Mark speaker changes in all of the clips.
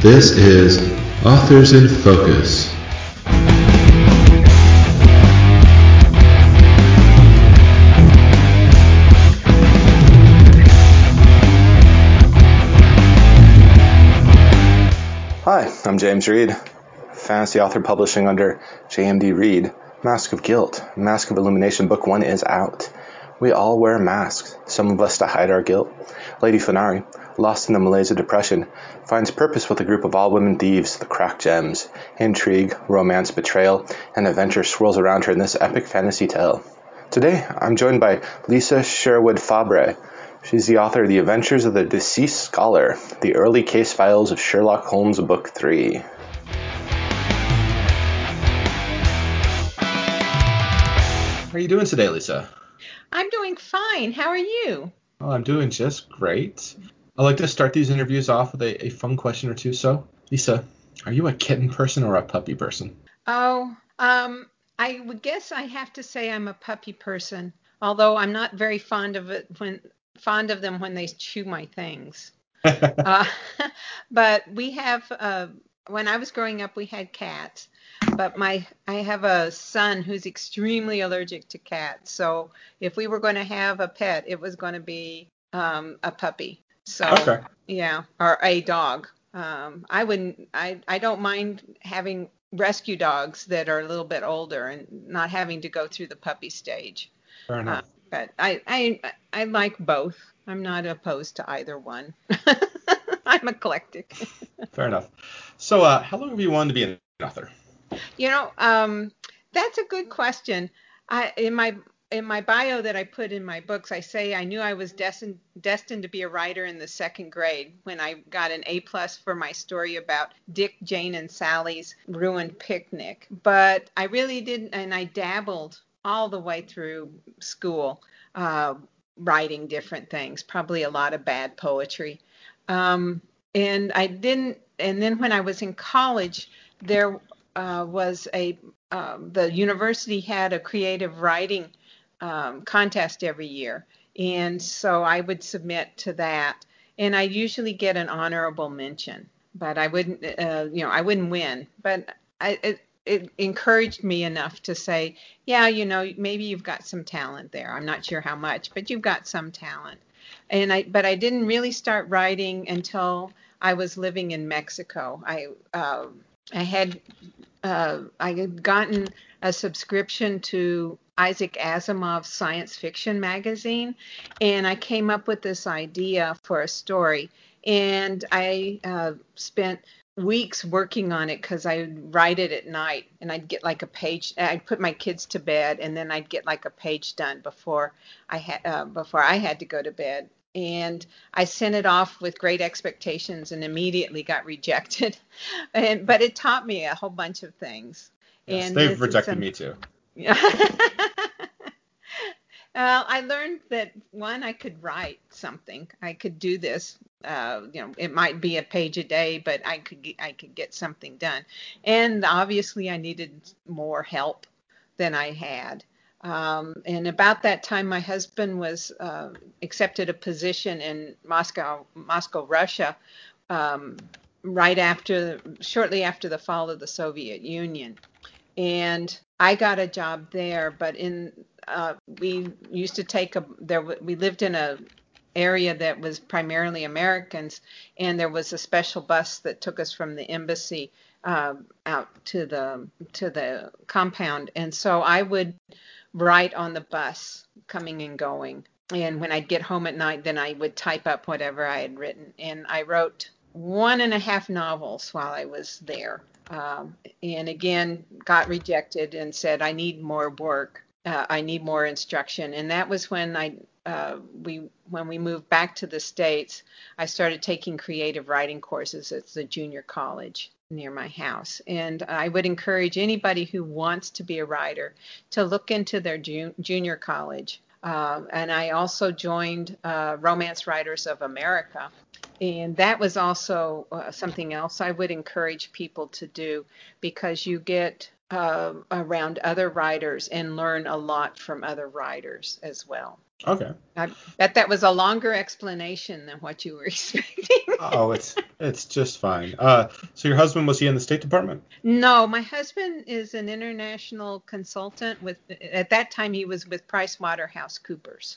Speaker 1: This is Authors in Focus.
Speaker 2: Hi, I'm James Reed, fantasy author publishing under JMD Reed. Mask of Guilt, Mask of Illumination Book 1 is out. We all wear masks, some of us to hide our guilt. Lady Fenari, lost in the malaise of depression, finds purpose with a group of all-women thieves, the Cracked Gems. Intrigue, romance, betrayal, and adventure swirls around her in this epic fantasy tale. Today, I'm joined by Lisa Sherwood Fabre. She's the author of The Adventures of the Deceased Scholar, The Early Case Files of Sherlock Holmes, Book 3. How are you doing today, Lisa?
Speaker 3: I'm doing fine. How are you?
Speaker 2: Oh, I'm doing just great. I like to start these interviews off with a fun question or two. So, Lisa, are you a kitten person or a puppy person?
Speaker 3: I would guess I have to say I'm a puppy person, although I'm not very fond of them when they chew my things. Uh, but we have, when I was growing up, we had cats. But I have a son who's extremely allergic to cats. So if we were going to have a pet, it was going to be a puppy. So
Speaker 2: Okay.
Speaker 3: yeah, or a dog. I don't mind having rescue dogs that are a little bit older and not having to go through the puppy stage.
Speaker 2: Fair
Speaker 3: Uh,
Speaker 2: enough.
Speaker 3: but I like both. I'm not opposed to either one. I'm eclectic.
Speaker 2: Fair enough. So, how long have you wanted to be an author?
Speaker 3: You know, that's a good question. I in my bio that I put in my books, I say I knew I was destined to be a writer in the second grade when I got an A+ for my story about Dick, Jane, and Sally's ruined picnic. But I really didn't, and I dabbled all the way through school, uh, writing different things, probably a lot of bad poetry. Um, and I didn't, and then when I was in college, there was the university had a creative writing contest every year. And so I would submit to that. And I usually get an honorable mention, but I wouldn't, I wouldn't win. But it encouraged me enough to say, yeah, maybe you've got some talent there. I'm not sure how much, but you've got some talent. But I didn't really start writing until I was living in Mexico. I had gotten a subscription to Isaac Asimov's science fiction magazine, and I came up with this idea for a story. And I spent weeks working on it because I would write it at night, and I'd get like a page. I'd put my kids to bed, and then I'd get like a page done before I had to go to bed. And I sent it off with great expectations and immediately got rejected. But it taught me a whole bunch of things.
Speaker 2: Yes,
Speaker 3: And
Speaker 2: they've
Speaker 3: this is
Speaker 2: rejected
Speaker 3: some,
Speaker 2: me too.
Speaker 3: yeah. Well, I learned that one, I could write something. I could do this. It might be a page a day, but I could get something done. And obviously, I needed more help than I had. And about that time, my husband was accepted a position in Moscow, Russia, um, shortly after the fall of the Soviet Union. And I got a job there, but we used to we lived in a area that was primarily Americans, and there was a special bus that took us from the embassy out to the compound, and so I would write on the bus coming and going. And when I'd get home at night, then I would type up whatever I had written. And I wrote 1.5 novels while I was there. And again, got rejected and said, I need more work. I need more instruction. And that was when when we moved back to the States, I started taking creative writing courses at the junior college near my house. And I would encourage anybody who wants to be a writer to look into their junior college. And I also joined Romance Writers of America. And that was also something else I would encourage people to do because you get around other writers and learn a lot from other writers as well.
Speaker 4: Okay.
Speaker 3: I bet that was a longer explanation than what you were expecting.
Speaker 4: Oh, it's just fine. So your husband, was he in the State Department?
Speaker 3: No, my husband is an international consultant at that time he was with PricewaterhouseCoopers.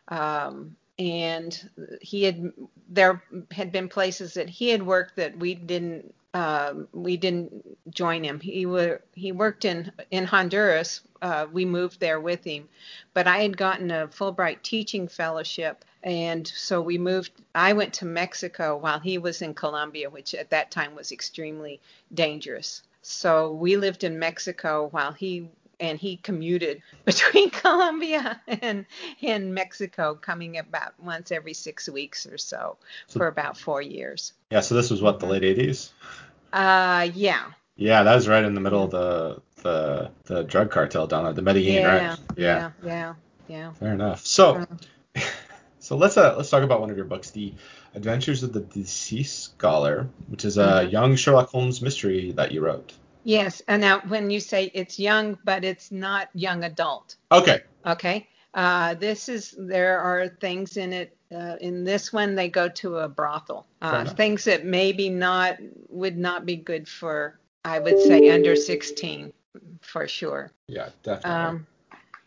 Speaker 3: And there had been places that he had worked that we didn't join him. He worked in Honduras. We moved there with him, but I had gotten a Fulbright teaching fellowship, and so we moved. I went to Mexico while he was in Colombia, which at that time was extremely dangerous. So we lived in Mexico while he commuted between Colombia and Mexico, coming about once every 6 weeks or so
Speaker 4: So
Speaker 3: for about 4 years.
Speaker 4: yeah, so this was what, the
Speaker 3: Hmm.
Speaker 4: late 80s?
Speaker 3: Yeah,
Speaker 4: Yeah, that was right in the middle
Speaker 3: yeah,
Speaker 4: of the drug cartel down at the Medellin, right?
Speaker 3: yeah,
Speaker 4: Yeah,
Speaker 3: yeah, yeah, yeah.
Speaker 4: fair enough. So
Speaker 3: Uh,
Speaker 4: so let's talk about one of your books, The Adventures of the Deceased Scholar, which is a
Speaker 3: mhm.
Speaker 4: young Sherlock Holmes mystery that you wrote.
Speaker 3: Yes, and now when you say it's young, but it's not young adult.
Speaker 4: Okay,
Speaker 3: Okay. There are things in it. In this one, they go to a brothel.
Speaker 4: fair enough.
Speaker 3: Things that maybe would not be good for, I would say, under 16 for sure.
Speaker 4: Yeah, definitely.
Speaker 3: Um,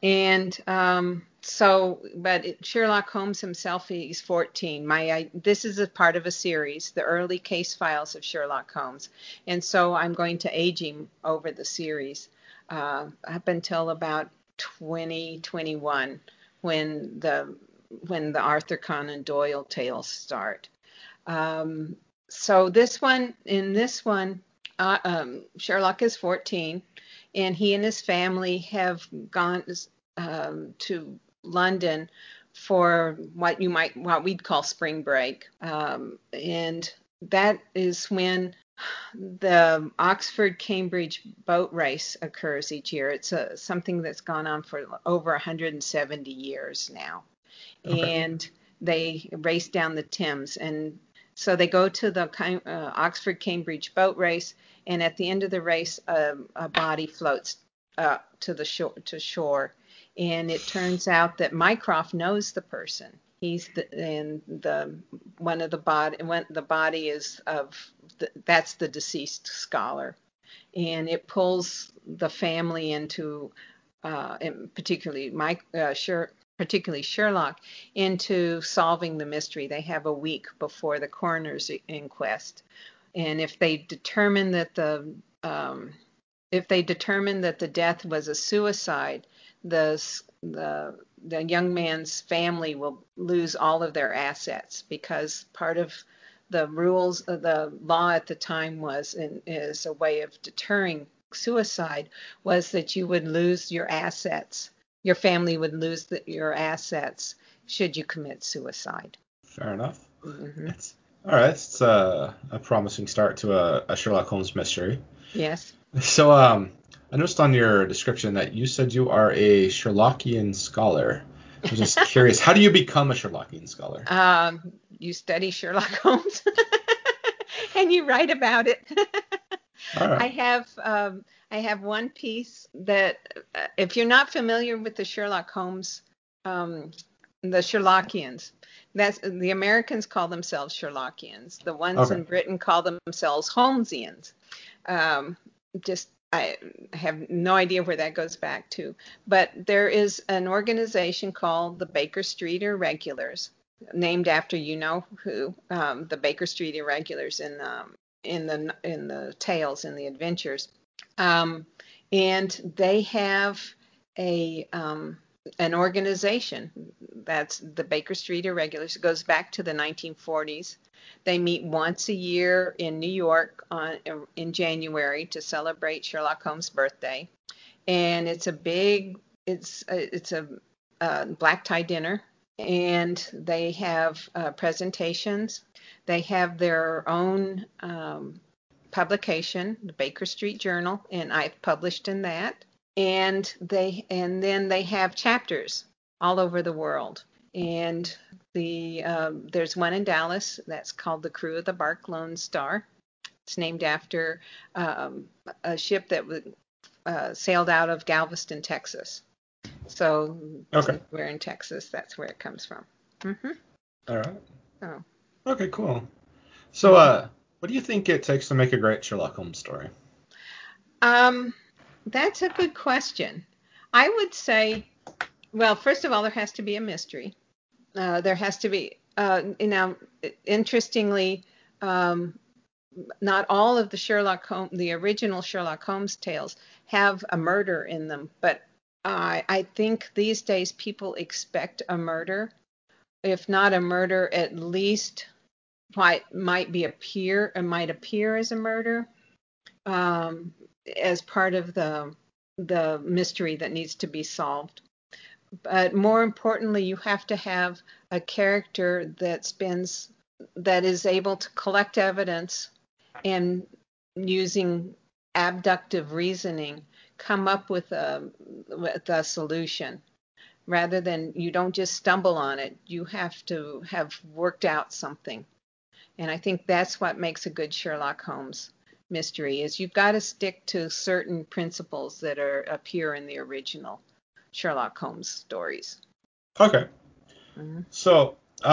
Speaker 3: Sherlock Holmes himself, he's 14. This is a part of a series, the early case files of Sherlock Holmes. And so I'm going to age him over the series up until about 2021 when the Arthur Conan Doyle tales start. Um, in this one, Sherlock is 14, and he and his family have gone to London for what we'd call spring break. And that is when the Oxford Cambridge boat race occurs each year. It's something that's gone on for over 170 years now,
Speaker 4: Okay.
Speaker 3: and they race down the Thames. And so they go to the Oxford Cambridge boat race, and at the end of the race, a body floats to the shore, and it turns out that Mycroft knows the person. He's the and the one of the body when the body is of that's the deceased scholar, and it pulls the family into and particularly Sherlock, into solving the mystery. They have a week before the coroner's inquest, and um, if they determine that the death was a suicide, the the young man's family will lose all of their assets, because part of the rules of the law at the time is a way of deterring suicide, was that you would lose your assets. Your family would lose your assets should you commit suicide.
Speaker 4: Fair enough.
Speaker 3: Hmm.
Speaker 4: It's all right. It's a promising start to a Sherlock Holmes mystery.
Speaker 3: Yes.
Speaker 4: So, I noticed on your description that you said you are a Sherlockian scholar. I was just curious, how do you become a Sherlockian scholar?
Speaker 3: You study Sherlock Holmes and you write about it.
Speaker 4: All right.
Speaker 3: I have um, I have one piece that, if you're not familiar with um, the Sherlockians, that's the Americans call themselves Sherlockians. The ones
Speaker 4: Okay.
Speaker 3: in Britain call themselves Holmesians. Um, just I have no idea where that goes back to, but there is an organization called the Baker Street Irregulars, named after you know who, the Baker Street Irregulars in the tales, in the adventures. Um, and they have a an organization that's the Baker Street Irregulars. It goes back to the 1940s. They meet once a year in New York in January to celebrate Sherlock Holmes' birthday, and it's a black tie dinner, and they have presentations. They have their own publication, the Baker Street Journal, and I've published in that. And then they have chapters all over the world. And there's one in Dallas that's called the Crew of the Bark Lone Star. It's named after a ship that sailed out of Galveston, Texas. So
Speaker 4: Okay.
Speaker 3: since we're in Texas, that's where it comes from. Hmm.
Speaker 4: All right.
Speaker 3: So,
Speaker 4: Okay, cool. So,
Speaker 3: mhm.
Speaker 4: what do you think it takes to make a great Sherlock Holmes story?
Speaker 3: um, that's a good question. I would say, well, first of all, there has to be a mystery. There has to be, interestingly, um, not all of the the original Sherlock Holmes tales have a murder in them, but I think these days people expect a murder. If not a murder, at least might appear as a murder, um, as part of the mystery that needs to be solved. But more importantly, you have to have a character that is able to collect evidence and using abductive reasoning come up with a solution rather than you don't just stumble on it. You have to have worked out something. And I think that's what makes a good Sherlock Holmes mystery is you've got to stick to certain principles that appear in the original Sherlock Holmes stories.
Speaker 4: Okay.
Speaker 3: Mhm.
Speaker 4: So,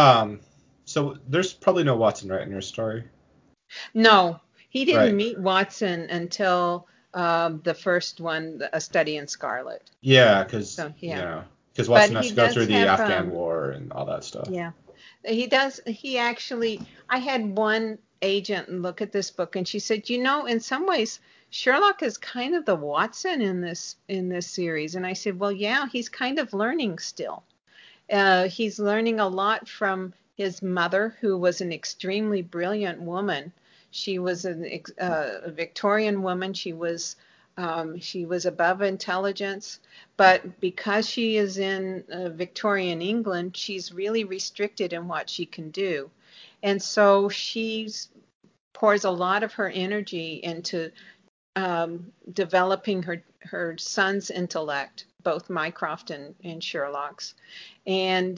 Speaker 4: so there's probably no Watson, right, in your story?
Speaker 3: No, he didn't
Speaker 4: Right.
Speaker 3: meet Watson until the first one, A Study in Scarlet.
Speaker 4: Yeah, because
Speaker 3: So yeah,
Speaker 4: yeah, because
Speaker 3: but
Speaker 4: Watson has
Speaker 3: he
Speaker 4: to go
Speaker 3: does
Speaker 4: through the
Speaker 3: have
Speaker 4: Afghan War and all that stuff.
Speaker 3: yeah, he does. He actually, I had one agent look at this book and she said, in some ways, Sherlock is kind of the Watson in this series. And I said, well, yeah, he's kind of learning still. He's learning a lot from his mother, who was an extremely brilliant woman. She was a Victorian woman. She was above intelligence, but because she is in Victorian England, she's really restricted in what she can do. And so she pours a lot of her energy into developing her son's intellect, both Mycroft and Sherlock's. And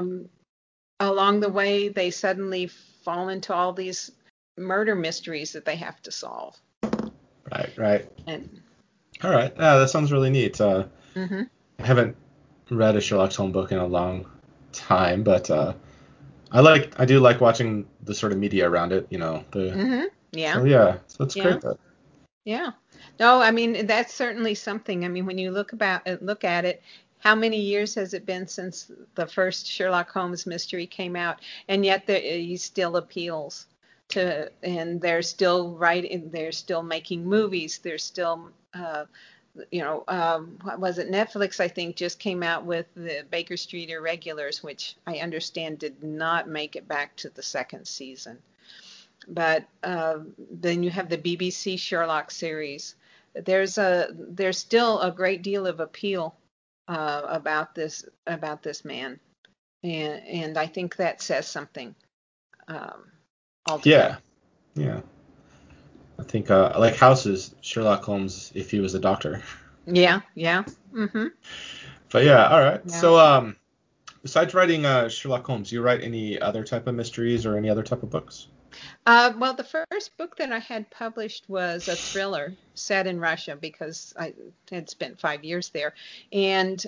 Speaker 3: along the way, they suddenly fall into all these murder mysteries that they have to solve.
Speaker 4: Right, right.
Speaker 3: And
Speaker 4: All right. Yeah, that sounds really neat.
Speaker 3: hmm
Speaker 4: I haven't read a Sherlock Holmes book in a long time, but I do like watching the sort of media around it,
Speaker 3: yeah,
Speaker 4: so yeah, so it's
Speaker 3: yeah,
Speaker 4: great that.
Speaker 3: yeah. No, I mean that's certainly something. I mean, when you look at it, how many years has it been since the first Sherlock Holmes mystery came out, and yet he still appeals and they're still writing, they're still making movies, they're still what was it? Netflix, I think, just came out with the Baker Street Irregulars, which I understand did not make it back to the second season. But then you have the BBC Sherlock series. There's still a great deal of appeal about this man, and I think that says something um, altogether.
Speaker 4: Yeah, yeah. I think like House's Sherlock Holmes if he was a doctor.
Speaker 3: Yeah, yeah, mm-hmm,
Speaker 4: But yeah, all right.
Speaker 3: yeah.
Speaker 4: So besides writing Sherlock Holmes, do you write any other type of mysteries or any other type of books?
Speaker 3: Well, the first book that I had published was a thriller set in Russia because I had spent 5 years there, and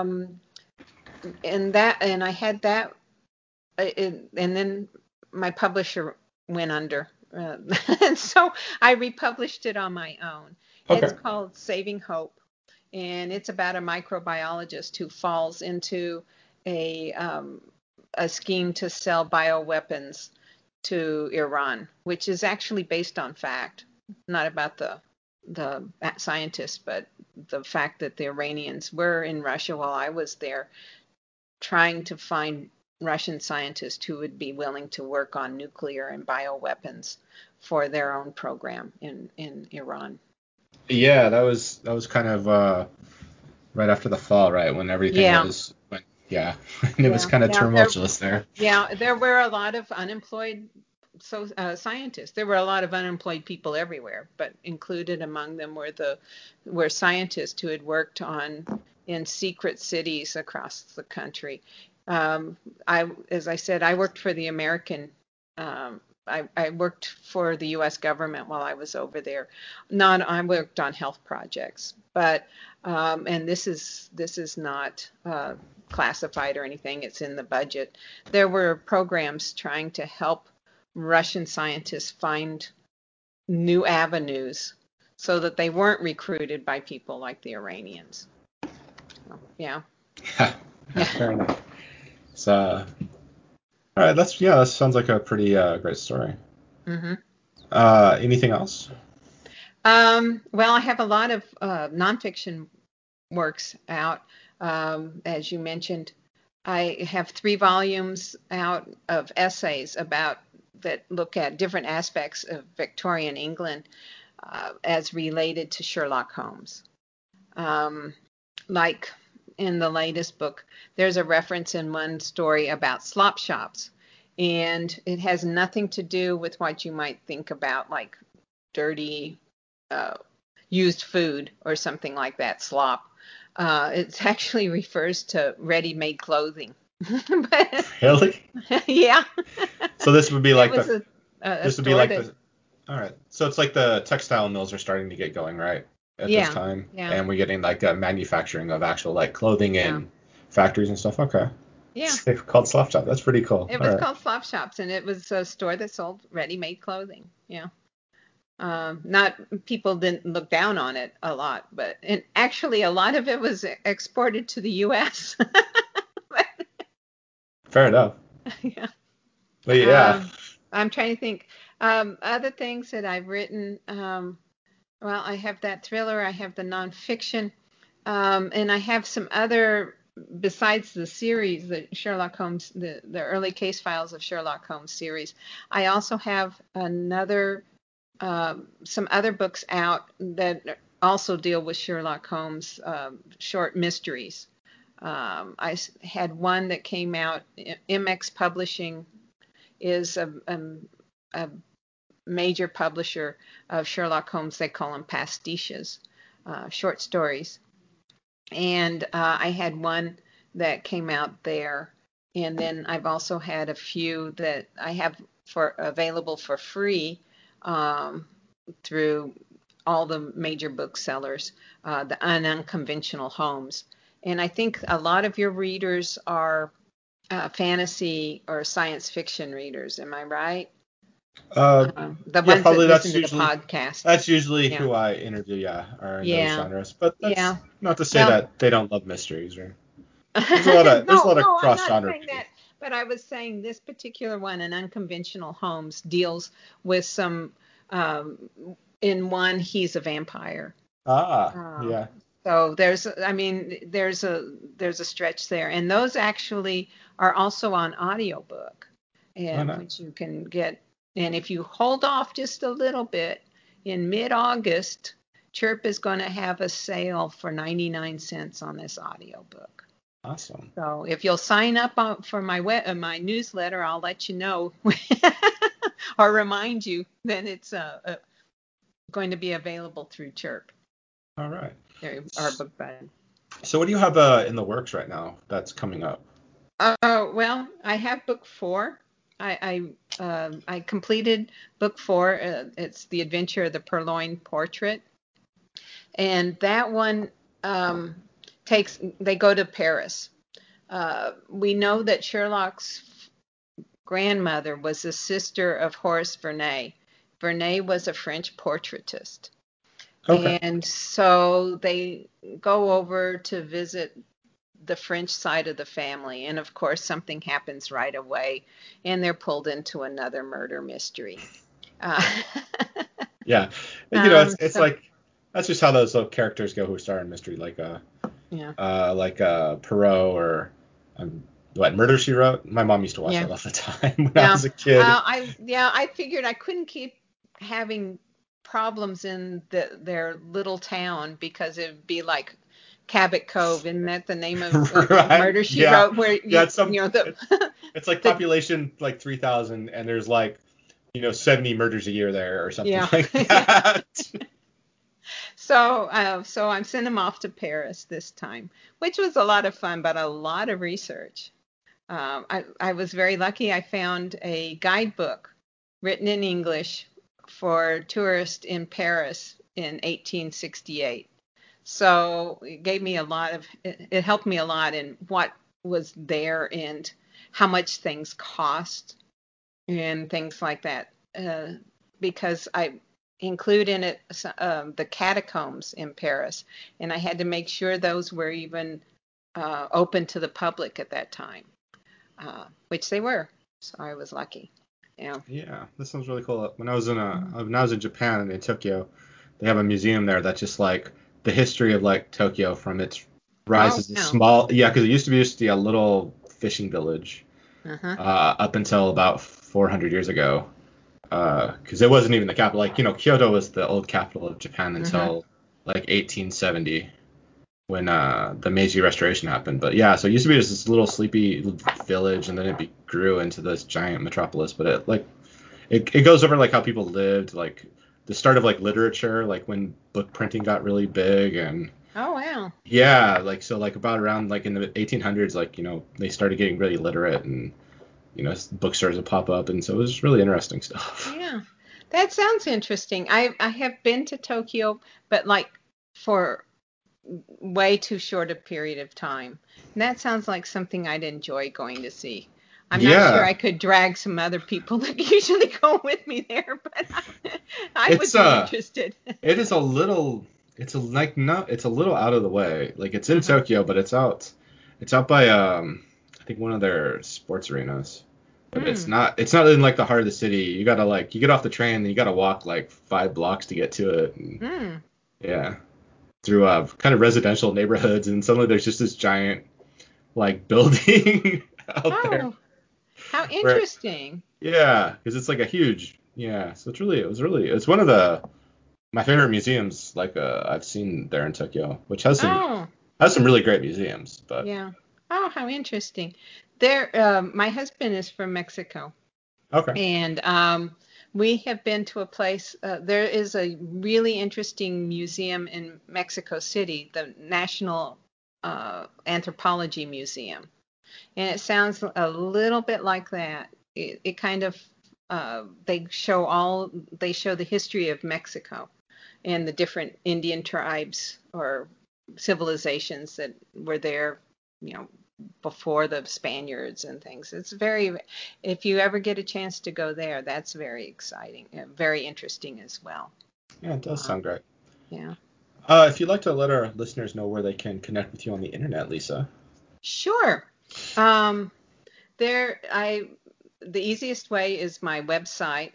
Speaker 3: I had that, and then my publisher went under, and so I republished it on my own. It's
Speaker 4: Okay.
Speaker 3: called Saving Hope, and it's about a microbiologist who falls into a um, a scheme to sell bioweapons to Iran, which is actually based on fact, not about the scientists, but the fact that the Iranians were in Russia while I was there, trying to find Russian scientists who would be willing to work on nuclear and bioweapons for their own program in Iran.
Speaker 4: Yeah, that was kind of right after the fall, right? When everything
Speaker 3: Yeah,
Speaker 4: was yeah, and it was
Speaker 3: yeah.
Speaker 4: kind of
Speaker 3: Now there,
Speaker 4: tumultuous there.
Speaker 3: yeah, there were a lot of unemployed scientists. There were a lot of unemployed people everywhere, but included among them were scientists who had worked in secret cities across the country. As I said, I worked for the American I worked for the U.S. government while I was over there. Not I worked on health projects, but and this is not classified or anything. It's in the budget. There were programs trying to help Russian scientists find new avenues so that they weren't recruited by people like the Iranians. So, yeah.
Speaker 4: Yeah, fair enough. So, all right, that sounds like a pretty great story.
Speaker 3: hmm
Speaker 4: Anything else?
Speaker 3: Well, I have a lot of nonfiction works out. As you mentioned, I have 3 volumes out of essays about that look at different aspects of Victorian England as related to Sherlock Holmes. Um, like in the latest book, there's a reference in one story about slop shops, and it has nothing to do with what you might think about, like dirty uh, used food or something like that, slop. It actually refers to ready-made clothing. But
Speaker 4: Really?
Speaker 3: yeah,
Speaker 4: So this would be
Speaker 3: it
Speaker 4: like
Speaker 3: was a
Speaker 4: this would be
Speaker 3: store
Speaker 4: like
Speaker 3: that,
Speaker 4: the all right. So it's like the textile mills are starting to get going, right? At this
Speaker 3: yeah,
Speaker 4: time,
Speaker 3: yeah,
Speaker 4: and we're getting like a manufacturing of actual like clothing
Speaker 3: yeah,
Speaker 4: in factories and stuff. Okay.
Speaker 3: yeah.
Speaker 4: They've called Slop Shop. That's pretty cool.
Speaker 3: It
Speaker 4: All
Speaker 3: was
Speaker 4: right.
Speaker 3: called Slop Shops, and it was a store that sold ready-made clothing. Yeah. Not people didn't look down on it a lot, but and actually a lot of it was exported to the U.S. But,
Speaker 4: Fair enough.
Speaker 3: yeah.
Speaker 4: But yeah.
Speaker 3: Um, I'm trying to think. Other things that I've written. Well, I have that thriller. I have the nonfiction, and I have some other besides the series, the Sherlock Holmes, the early case files of Sherlock Holmes series. I also have some other books out that also deal with Sherlock Holmes short mysteries. Had one that came out. MX Publishing is a major publisher of Sherlock Holmes. They call them pastiches, short stories. And I had one that came out there. And then I've also had a few that I have for available for free through all the major booksellers, the unconventional homes. And I think a lot of your readers are fantasy or science fiction readers. Am I right?
Speaker 4: Uh,
Speaker 3: The
Speaker 4: yeah,
Speaker 3: ones that
Speaker 4: probably
Speaker 3: listen to the podcast.
Speaker 4: that's usually
Speaker 3: Yeah.
Speaker 4: who I interview. Yeah, are in those
Speaker 3: Yeah.
Speaker 4: genres. But that's
Speaker 3: Yeah.
Speaker 4: not to say
Speaker 3: Well,
Speaker 4: that they don't love mysteries. Or there's a
Speaker 3: no,
Speaker 4: lot of
Speaker 3: no, I'm
Speaker 4: cross
Speaker 3: not
Speaker 4: genre
Speaker 3: saying
Speaker 4: reading.
Speaker 3: that. But I was saying this particular one, an unconventional homes, deals with some. Um, in one, he's a vampire.
Speaker 4: Ah,
Speaker 3: Uh,
Speaker 4: yeah.
Speaker 3: so I mean, there's a stretch there, and those actually are also on audiobook,
Speaker 4: Oh,
Speaker 3: and which
Speaker 4: nice.
Speaker 3: you can get. And if you hold off just a little bit, in mid-August, Chirp is going to have a sale for 99 cents on this audiobook.
Speaker 4: Awesome.
Speaker 3: So if you'll sign up for my newsletter, I'll let you know or remind you that it's going to be available through Chirp,
Speaker 4: All right.
Speaker 3: our book button.
Speaker 4: So what do you have in the works right now that's coming up?
Speaker 3: Well, I have book 4. I completed book 4. It's The Adventure of the Purloined Portrait, and that one um, they go to Paris. We know that Sherlock's grandmother was the sister of Horace Vernet. Vernet was a French portraitist.
Speaker 4: Okay.
Speaker 3: And so they go over to visit the French side of the family. And of course, something happens right away, and they're pulled into another murder mystery. Uh,
Speaker 4: Yeah. It's
Speaker 3: so,
Speaker 4: like that's just how those little characters go who star in mystery,
Speaker 3: yeah,
Speaker 4: Perot or what Murder She Wrote. My mom used to watch
Speaker 3: yeah,
Speaker 4: that all the time when I
Speaker 3: yeah.
Speaker 4: was a kid.
Speaker 3: I figured I couldn't keep having problems in their little town because it'd be like Cabot Cove. Isn't that the name of
Speaker 4: Right?
Speaker 3: Murder She
Speaker 4: Yeah.
Speaker 3: Wrote? Where
Speaker 4: Yeah.
Speaker 3: the
Speaker 4: It's like
Speaker 3: the
Speaker 4: population like 3,000, and there's like 70 murders a year there or something
Speaker 3: yeah.
Speaker 4: like
Speaker 3: Yeah.
Speaker 4: that.
Speaker 3: So I'm sending them off to Paris this time, which was a lot of fun, but a lot of research. I was very lucky. I found a guidebook written in English for tourists in Paris in 1868. So it gave me it helped me a lot in what was there and how much things cost and things like that. Because I include in it the catacombs in Paris, and I had to make sure those were even open to the public at that time, which they were. So I was lucky. Yeah.
Speaker 4: Yeah, this sounds really cool. When I was in Japan and in Tokyo, they have a museum there that's just like the history of like Tokyo from its rise
Speaker 3: Oh,
Speaker 4: as a
Speaker 3: wow.
Speaker 4: small, yeah, because it used to be just a little fishing village
Speaker 3: Uh-huh.
Speaker 4: up until about 400 years ago. Because it wasn't even the capital. Like, Kyoto was the old capital of Japan
Speaker 3: Uh-huh.
Speaker 4: until like 1870 when the Meiji Restoration happened. But yeah, so it used to be just this little sleepy village, and then it grew into this giant metropolis. But it goes over like how people lived, like the start of like literature, like when book printing got really big, and
Speaker 3: Oh, wow.
Speaker 4: yeah, like so like about around like in the 1800s, like they started getting really literate, and bookstores would pop up, and so it was really interesting stuff.
Speaker 3: Yeah. That sounds interesting. I have been to Tokyo, but like for way too short a period of time. And that sounds like something I'd enjoy going to see. I'm not sure
Speaker 4: Yeah,
Speaker 3: I could drag some other people that usually go with me there, but I would
Speaker 4: it's
Speaker 3: be interested.
Speaker 4: it is a little it's a like not it's a little out of the way. Like it's in
Speaker 3: Uh-huh.
Speaker 4: Tokyo, but it's out by I think one of their sports arenas. But it's
Speaker 3: Hmm.
Speaker 4: not in like the heart of the city. You gotta like you get off the train and you gotta walk like 5 blocks to get to it. And,
Speaker 3: Hmm.
Speaker 4: yeah, through kind of residential neighborhoods, and suddenly there's just this giant like building out there.
Speaker 3: Oh, how
Speaker 4: Where
Speaker 3: interesting.
Speaker 4: yeah, because it's like a huge yeah. So it's one of the my favorite museums like I've seen there in Tokyo, which
Speaker 3: Oh,
Speaker 4: has some really great museums. But
Speaker 3: yeah. Oh, how interesting. My husband is from Mexico.
Speaker 4: okay,
Speaker 3: And we have been to a place, there is a really interesting museum in Mexico City, the National Anthropology Museum. And it sounds a little bit like that. It kind of, they show the history of Mexico and the different Indian tribes or civilizations that were there, you know, before the Spaniards and things. If you ever get a chance to go there, that's very exciting, very interesting as well.
Speaker 4: yeah, it does
Speaker 3: Uh,
Speaker 4: sound great.
Speaker 3: yeah,
Speaker 4: If you'd like to let our listeners know where they can connect with you on the internet, Lisa.
Speaker 3: sure. Um, there, the easiest way is my website,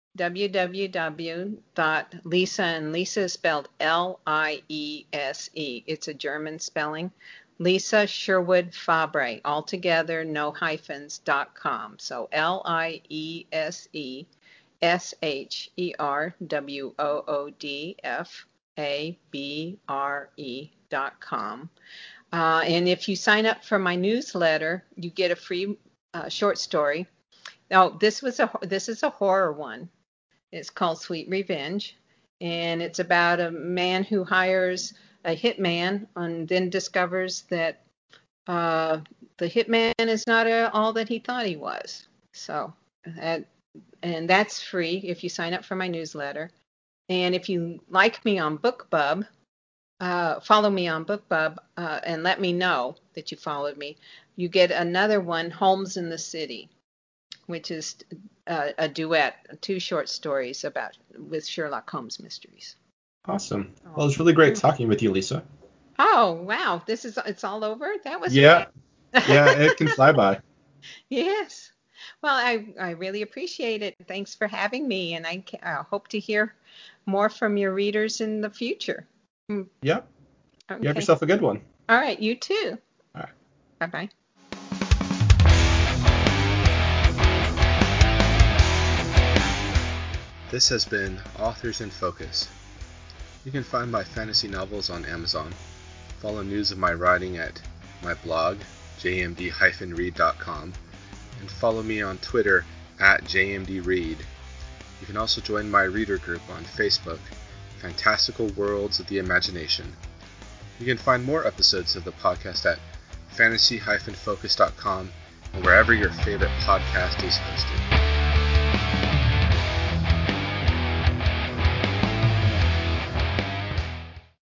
Speaker 3: www.lisa, and Lisa is spelled Liese. It's a German spelling. Lisa Sherwood Fabre, altogether, no hyphens.com. So LIESE SHERWOODFABRE.com. And if you sign up for my newsletter, you get a free short story. Now, this is a horror one. It's called Sweet Revenge, and it's about a man who hires a hitman and then discovers that uh, the hitman is not all that he thought he was. So, that, and that's free if you sign up for my newsletter. And if you like me on BookBub, follow me on BookBub and let me know that you followed me. You get another one, Holmes in the City, which is a duet, two short stories with Sherlock Holmes mysteries.
Speaker 4: Awesome.
Speaker 3: Oh,
Speaker 4: Well, it's really great
Speaker 3: yeah.
Speaker 4: talking with you, Lisa.
Speaker 3: Oh, wow. It's all over? That was
Speaker 4: Yeah,
Speaker 3: fast.
Speaker 4: yeah, it can fly by.
Speaker 3: Yes. Well, I really appreciate it. Thanks for having me, and I hope to hear more from your readers in the future. Mm.
Speaker 4: Yep. You have
Speaker 3: Okay.
Speaker 4: yourself a good one.
Speaker 3: All right. You too.
Speaker 4: All right.
Speaker 3: Bye-bye.
Speaker 4: This has been Authors in Focus. You can find my fantasy novels on Amazon. Follow news of my writing at my blog, jmd-read.com, and follow me on Twitter at jmdread. You can also join my reader group on Facebook, Fantastical Worlds of the Imagination. You can find more episodes of the podcast at fantasy-focus.com and wherever your favorite podcast is hosted.